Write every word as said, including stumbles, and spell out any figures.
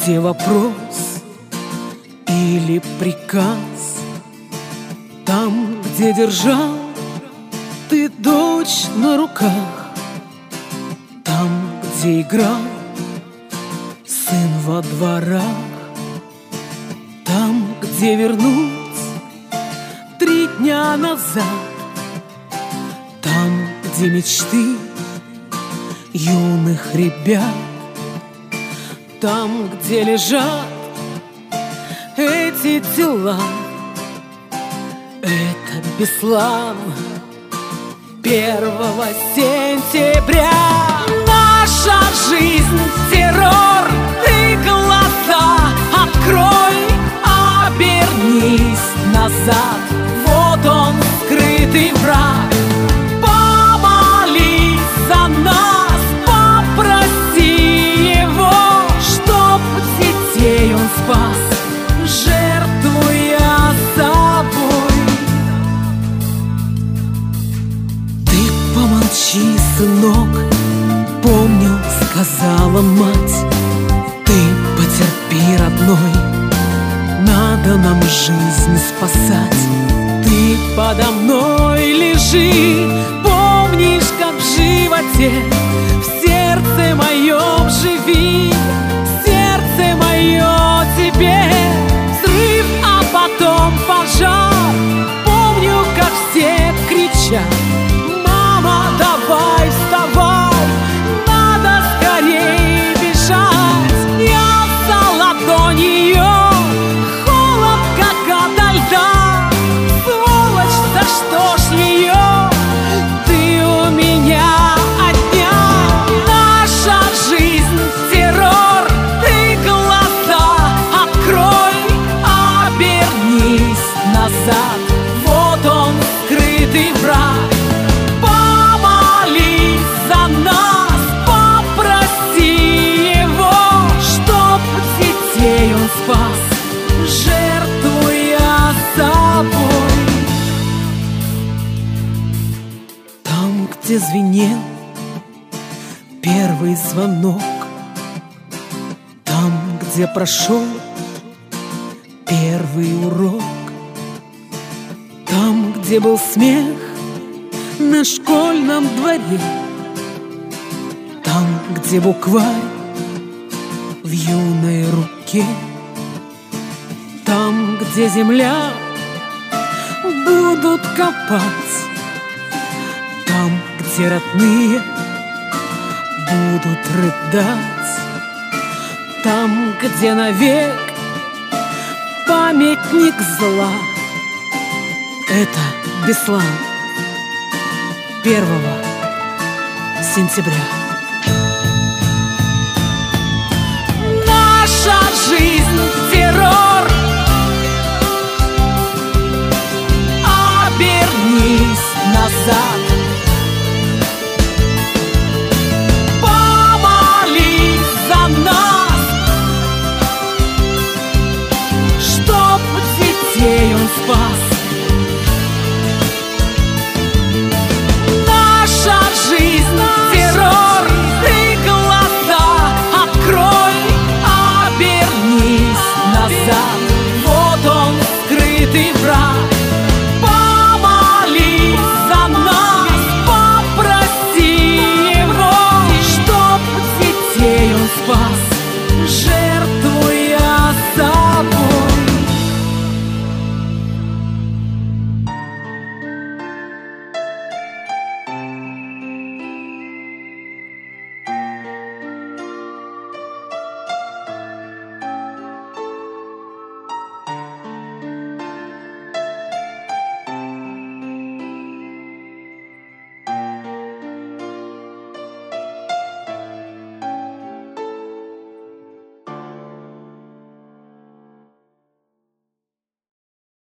где вопрос или приказ, там, где держал ты дочь на руках, там, где играл сын во дворах, там, где вернуть три дня назад, там, где мечты юных ребят, там, где лежат эти тела. Это Беслан первого сентября. Наша жизнь — террор. Ты глаза открой, обернись назад. Вот он, скрытый враг. Помолись за нас, попроси его, чтоб детей он спас, жертвуя собой. Ты помолчи, сынок, помню, сказала мать. Ты потерпи, родной, надо нам жизнь спасать. Ты подо мной лежи, помнишь, как в животе, в сердце моем живи, в сердце мое тебе. Взрыв, а потом пожар. Помню, как все кричат: мама, давай вставай, надо скорей бежать. Я за ладонь ее, холод, как ото льда. Сволочь, за что ж ее ты у меня отнял? Наша жизнь — террор. Ты глаза открой, обернись назад. Вот он, скрытый враг. Помолись за нас, попроси его, чтоб детей он спас, жертвуя собой. Там, где звенел первый звонок, там, где прошел первый урок, там, где был смех на школьном дворе, там, где букварь в юной руке, там, где земля будут копать, там, где родные будут рыдать, там, где навек памятник зла. Это Беслан первого сентября. Наша жизнь